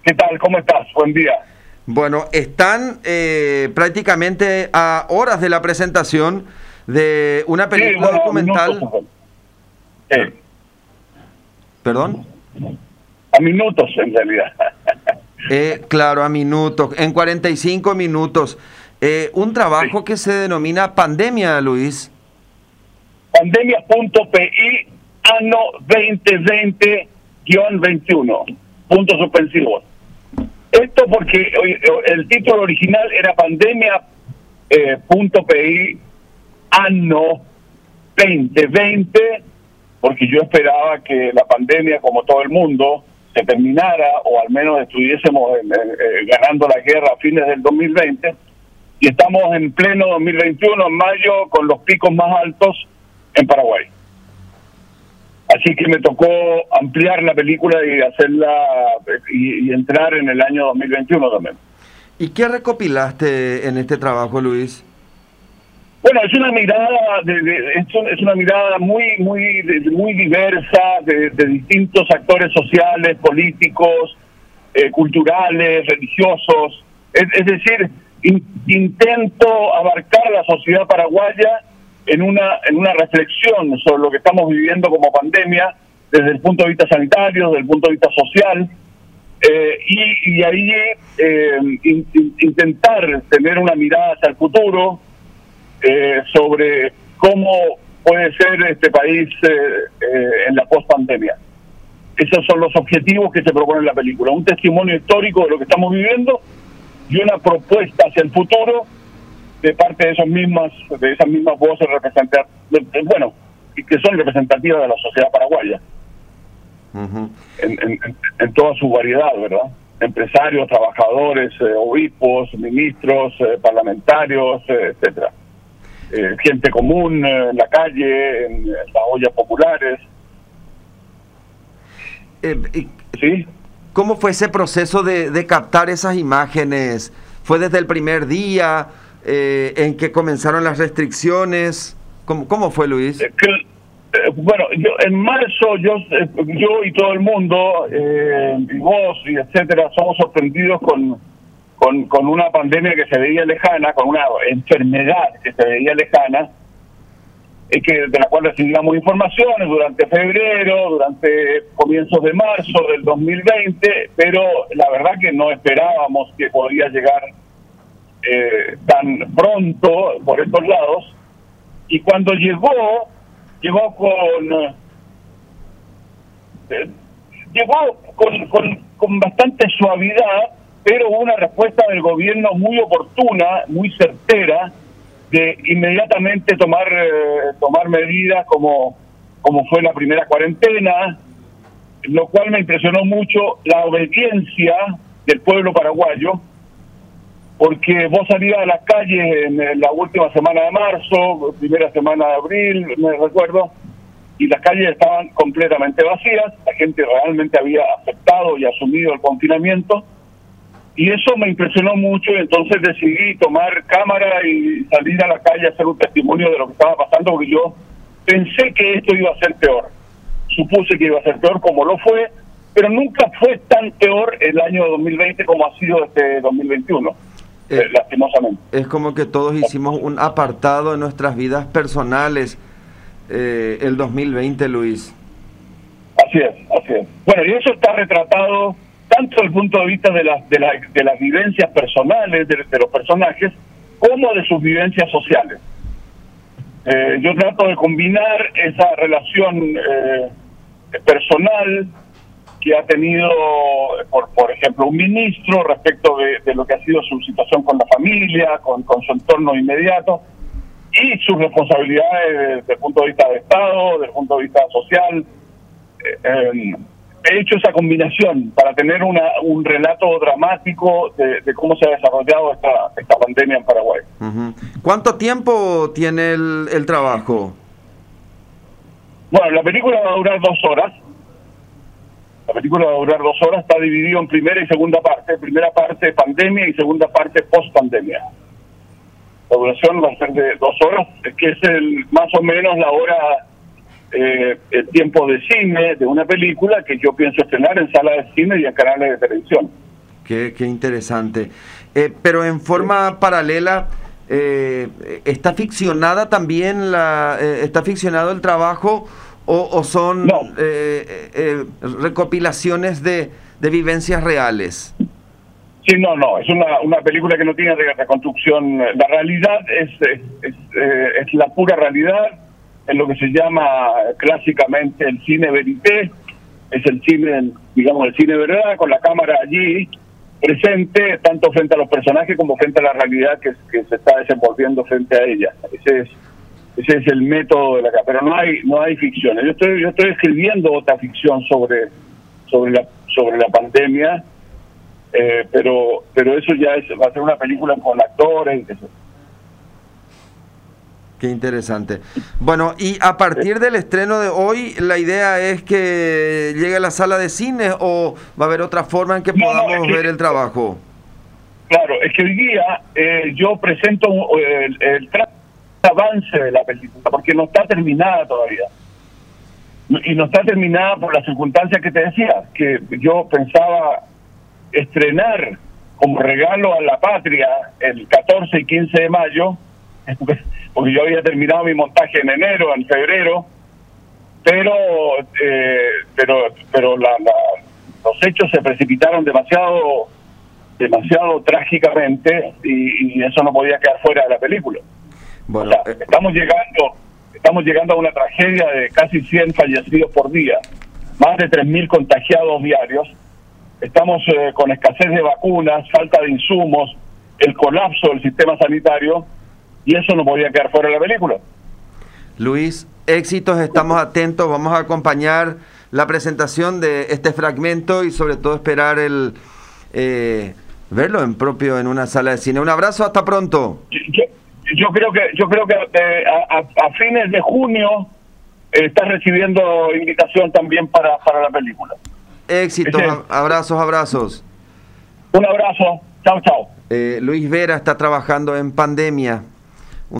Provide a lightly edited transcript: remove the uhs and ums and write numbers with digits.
¿Qué tal? ¿Cómo estás? Buen día. Bueno, están prácticamente a horas de la presentación de una Sí, película bueno, minutos. documental. Sí, ¿Perdón? a minutos en realidad. Claro, a minutos, en 45 minutos. Un Sí. trabajo que se denomina Pandemia, Luis. Pandemia.pi, año 2020-21, puntos suspensivos. Esto porque el título original era Pandemia.pi, año 2020, porque yo esperaba que la pandemia, como todo el mundo, se terminara, o al menos estuviésemos ganando la guerra a fines del 2020, y estamos en pleno 2021, en mayo, con los picos más altos en Paraguay. Así que me tocó ampliar la película y hacerla y entrar en el año 2021 también. ¿Y qué recopilaste en este trabajo, Luis? Bueno, es una mirada es una mirada muy diversa de distintos actores sociales, políticos, culturales, religiosos. Es decir, intento abarcar la sociedad paraguaya en una reflexión sobre lo que estamos viviendo como pandemia desde el punto de vista sanitario, desde el punto de vista social, y ahí intentar tener una mirada hacia el futuro sobre cómo puede ser este país en la post-pandemia. Esos son los objetivos que se propone en la película, un testimonio histórico de lo que estamos viviendo y una propuesta hacia el futuro de parte de esas mismas voces representativas, bueno, que son representativas de la sociedad paraguaya, en toda su variedad, ¿verdad? Empresarios, trabajadores, obispos, ministros, parlamentarios, etcétera. Gente común en la calle, en las ollas populares. ¿Sí? ¿Cómo fue ese proceso de captar esas imágenes? ¿Fue desde el primer día en que comenzaron las restricciones? ¿Cómo fue, Luis? Bueno, en marzo yo y todo el mundo, y vos y etcétera, somos sorprendidos con una pandemia que se veía lejana, con una enfermedad que se veía lejana, de la cual recibíamos informaciones durante febrero, durante comienzos de marzo del 2020, pero la verdad que no esperábamos que podía llegar tan pronto por estos lados, y cuando llegó con bastante suavidad, pero una respuesta del gobierno muy oportuna, muy certera, de inmediatamente tomar medidas como fue la primera cuarentena, lo cual me impresionó mucho la obediencia del pueblo paraguayo, porque vos salías a las calles en la última semana de marzo, primera semana de abril, me recuerdo, y las calles estaban completamente vacías, la gente realmente había aceptado y asumido el confinamiento, y eso me impresionó mucho, y entonces decidí tomar cámara y salir a la calle a hacer un testimonio de lo que estaba pasando, porque yo pensé que esto iba a ser peor. Supuse que iba a ser peor, como lo fue, pero nunca fue tan peor el año 2020 como ha sido este 2021, lastimosamente. Es como que todos hicimos un apartado en nuestras vidas personales el 2020, Luis. Así es. Bueno, y eso está retratado tanto desde el punto de vista de las vivencias personales de los personajes, como de sus vivencias sociales. Yo trato de combinar esa relación personal que ha tenido, por ejemplo, un ministro respecto de lo que ha sido su situación con la familia, con su entorno inmediato, y sus responsabilidades desde el punto de vista de Estado, desde el punto de vista social. He hecho esa combinación para tener un relato dramático de cómo se ha desarrollado esta pandemia en Paraguay. ¿Cuánto tiempo tiene el trabajo? Bueno, la película va a durar 2 horas. Está dividido en primera y segunda parte. Primera parte pandemia y segunda parte post-pandemia. La duración va a ser de 2 horas, que es más o menos la hora, el tiempo de cine de una película que yo pienso estrenar en salas de cine y en canales de televisión. Qué interesante. Pero en forma paralela, ¿está ficcionada también está ficcionado el trabajo o son No. recopilaciones de vivencias reales? Sí, no, es una película que no tiene reconstrucción. La realidad es la pura realidad, es lo que se llama clásicamente el cine verité, es el cine, digamos, el cine verdad, con la cámara allí presente, tanto frente a los personajes como frente a la realidad que se está desenvolviendo frente a ella. Ese es el método de pero no hay ficción. Yo estoy escribiendo otra ficción sobre la pandemia. Pero eso ya va a ser una película con actores. Qué interesante. Bueno, y a partir del estreno de hoy, ¿la idea es que llegue a la sala de cine o va a haber otra forma en que podamos ver el trabajo? Claro, es que hoy día yo presento el avance de la película, porque no está terminada todavía. Y no está terminada por las circunstancias que te decía, que yo pensaba estrenar como regalo a la patria el 14 y 15 de mayo, porque yo había terminado mi montaje en enero, en febrero, pero los hechos se precipitaron demasiado trágicamente y eso no podía quedar fuera de la película. Bueno, o sea, estamos llegando a una tragedia de casi 100 fallecidos por día, más de 3.000 contagiados diarios. Estamos con escasez de vacunas, falta de insumos, el colapso del sistema sanitario, y eso no podía quedar fuera de la película. Luis, éxitos, estamos atentos, vamos a acompañar la presentación de este fragmento y sobre todo esperar verlo en una sala de cine. Un abrazo, hasta pronto. Yo creo que a fines de junio estás recibiendo invitación también para la película. Éxitos, abrazos. Un abrazo, chao. Luis Vera está trabajando en Pandemia.